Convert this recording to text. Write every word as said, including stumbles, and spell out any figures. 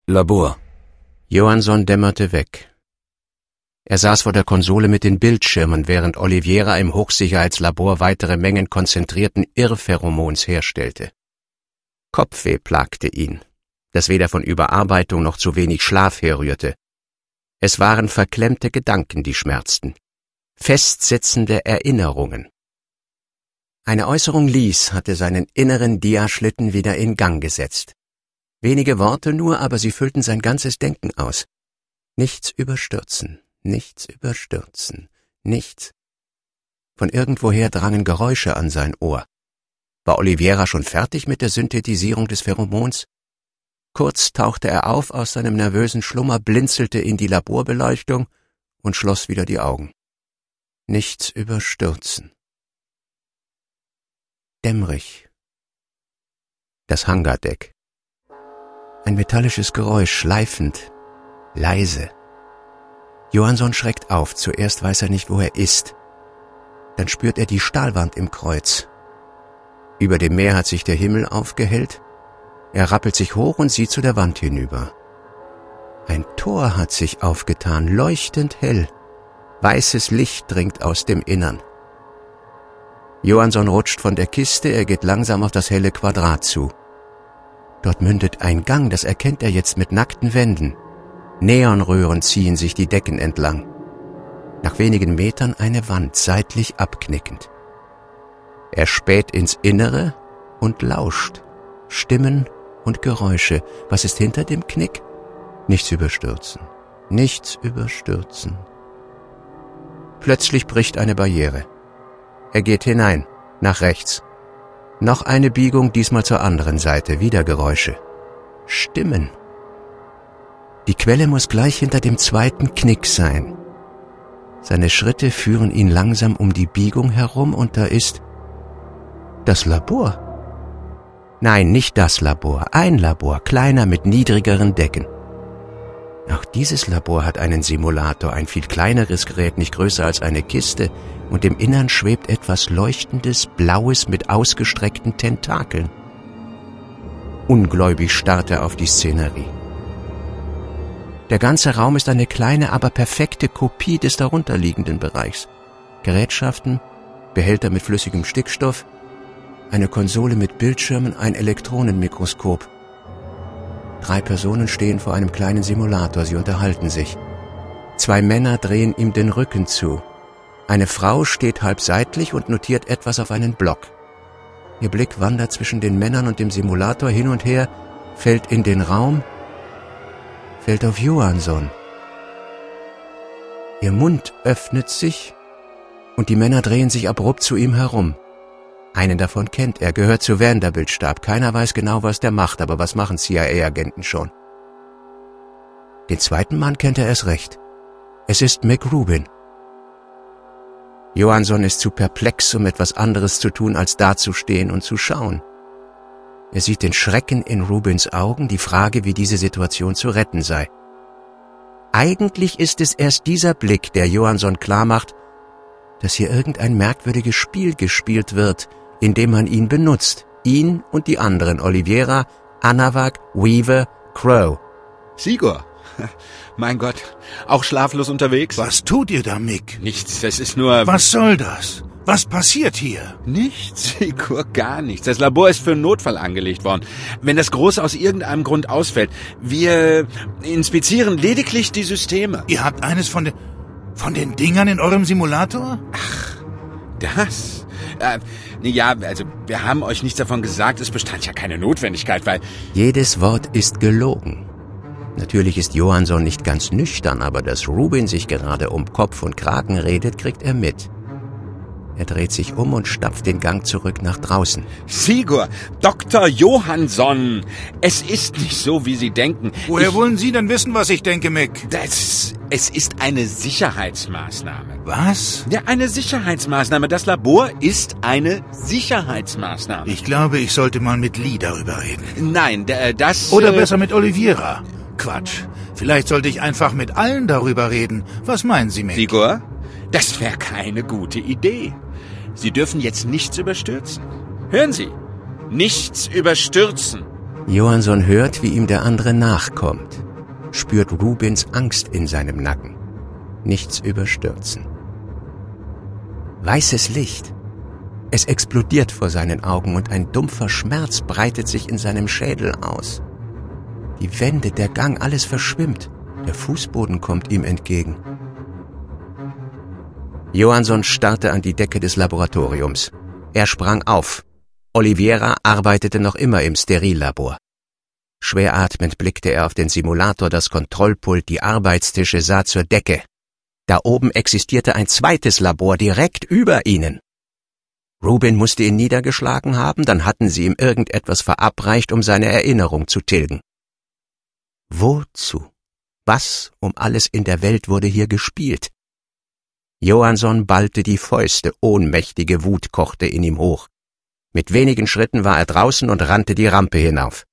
Labor. Johansson dämmerte weg. Er saß vor der Konsole mit den Bildschirmen, während Oliveira im Hochsicherheitslabor weitere Mengen konzentrierten Irrpheromons herstellte. Kopfweh plagte ihn, das weder von Überarbeitung noch zu wenig Schlaf herrührte. Es waren verklemmte Gedanken, die schmerzten. Festsitzende Erinnerungen. Eine Äußerung Lees hatte seinen inneren Diaschlitten wieder in Gang gesetzt. Wenige Worte nur, aber sie füllten sein ganzes Denken aus. Nichts überstürzen, nichts überstürzen, nichts. Von irgendwoher drangen Geräusche an sein Ohr. War Oliveira schon fertig mit der Synthetisierung des Pheromons? Kurz tauchte er auf aus seinem nervösen Schlummer, blinzelte in die Laborbeleuchtung und schloss wieder die Augen. Nichts überstürzen. Dämmerig. Das Hangardeck. Ein metallisches Geräusch, schleifend, leise. Johansson schreckt auf, zuerst weiß er nicht, wo er ist. Dann spürt er die Stahlwand im Kreuz. Über dem Meer hat sich der Himmel aufgehellt. Er rappelt sich hoch und sieht zu der Wand hinüber. Ein Tor hat sich aufgetan, leuchtend hell. Weißes Licht dringt aus dem Innern. Johansson rutscht von der Kiste, er geht langsam auf das helle Quadrat zu. Dort mündet ein Gang, das erkennt er jetzt mit nackten Wänden. Neonröhren ziehen sich die Decken entlang. Nach wenigen Metern eine Wand, seitlich abknickend. Er späht ins Innere und lauscht. Stimmen und Geräusche. Was ist hinter dem Knick? Nichts überstürzen. Nichts überstürzen. Plötzlich bricht eine Barriere. Er geht hinein, nach rechts. Noch eine Biegung, diesmal zur anderen Seite, wieder Geräusche. Stimmen. Die Quelle muss gleich hinter dem zweiten Knick sein. Seine Schritte führen ihn langsam um die Biegung herum und da ist das Labor. Nein, nicht das Labor, ein Labor, kleiner mit niedrigeren Decken. Auch dieses Labor hat einen Simulator, ein viel kleineres Gerät, nicht größer als eine Kiste, und im Innern schwebt etwas Leuchtendes, Blaues mit ausgestreckten Tentakeln. Ungläubig starrt er auf die Szenerie. Der ganze Raum ist eine kleine, aber perfekte Kopie des darunterliegenden Bereichs. Gerätschaften, Behälter mit flüssigem Stickstoff, eine Konsole mit Bildschirmen, ein Elektronenmikroskop. Drei Personen stehen vor einem kleinen Simulator, sie unterhalten sich. Zwei Männer drehen ihm den Rücken zu. Eine Frau steht halb seitlich und notiert etwas auf einen Block. Ihr Blick wandert zwischen den Männern und dem Simulator hin und her, fällt in den Raum, fällt auf Johansson. Ihr Mund öffnet sich und die Männer drehen sich abrupt zu ihm herum. Einen davon kennt er, gehört zu Vanderbilt-Stab. Keiner weiß genau, was der macht, aber was machen C I A-Agenten schon? Den zweiten Mann kennt er erst recht. Es ist McRubin. Johansson ist zu perplex, um etwas anderes zu tun, als dazustehen und zu schauen. Er sieht den Schrecken in Rubins Augen, die Frage, wie diese Situation zu retten sei. Eigentlich ist es erst dieser Blick, der Johansson klarmacht, dass hier irgendein merkwürdiges Spiel gespielt wird, in dem man ihn benutzt. Ihn und die anderen, Oliveira, Anavak, Weaver, Crow. Sigor, mein Gott, auch schlaflos unterwegs? Was tut ihr da, Mick? Nichts, das ist nur... Was soll das? Was passiert hier? Nichts, Sigor, gar nichts. Das Labor ist für einen Notfall angelegt worden. Wenn das Große aus irgendeinem Grund ausfällt, wir inspizieren lediglich die Systeme. Ihr habt eines von den... von den Dingern in eurem Simulator? Ach, das... Äh, ja, also wir haben euch nichts davon gesagt, es bestand ja keine Notwendigkeit, weil... Jedes Wort ist gelogen. Natürlich ist Johansson nicht ganz nüchtern, aber dass Rubin sich gerade um Kopf und Kragen redet, kriegt er mit. Er dreht sich um und stapft den Gang zurück nach draußen. Sigor, Doktor Johansson, es ist nicht so, wie Sie denken. Woher ich, wollen Sie denn wissen, was ich denke, Mick? Das, es ist eine Sicherheitsmaßnahme. Was? Ja, eine Sicherheitsmaßnahme. Das Labor ist eine Sicherheitsmaßnahme. Ich glaube, ich sollte mal mit Lee darüber reden. Nein, das... Oder äh, besser mit Oliveira. Quatsch. Vielleicht sollte ich einfach mit allen darüber reden. Was meinen Sie, Mick? Sigor, das wäre keine gute Idee. Sie dürfen jetzt nichts überstürzen. Hören Sie, nichts überstürzen. Johansson hört, wie ihm der andere nachkommt, spürt Rubins Angst in seinem Nacken. Nichts überstürzen. Weißes Licht. Es explodiert vor seinen Augen und ein dumpfer Schmerz breitet sich in seinem Schädel aus. Die Wände, der Gang, alles verschwimmt. Der Fußboden kommt ihm entgegen. Johansson starrte an die Decke des Laboratoriums. Er sprang auf. Oliveira arbeitete noch immer im Sterillabor. Schwer atmend blickte er auf den Simulator, das Kontrollpult, die Arbeitstische, sah zur Decke. Da oben existierte ein zweites Labor direkt über ihnen. Rubin musste ihn niedergeschlagen haben, dann hatten sie ihm irgendetwas verabreicht, um seine Erinnerung zu tilgen. Wozu? Was um alles in der Welt wurde hier gespielt? Johansson ballte die Fäuste, ohnmächtige Wut kochte in ihm hoch. Mit wenigen Schritten war er draußen und rannte die Rampe hinauf.